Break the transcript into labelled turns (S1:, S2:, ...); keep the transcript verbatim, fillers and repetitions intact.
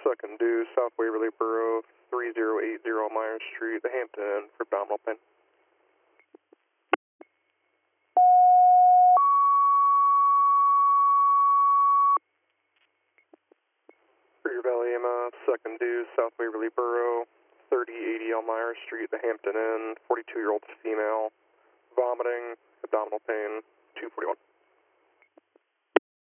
S1: second due, South Waverly Borough, three zero eight zero Myers Street, the Hampton Inn for abdominal pain. For your Valley E M S, second due, South Waverly Borough, thirty eighty Elmira Street, the Hampton Inn, forty-two-year-old female, vomiting, abdominal pain, two forty-one.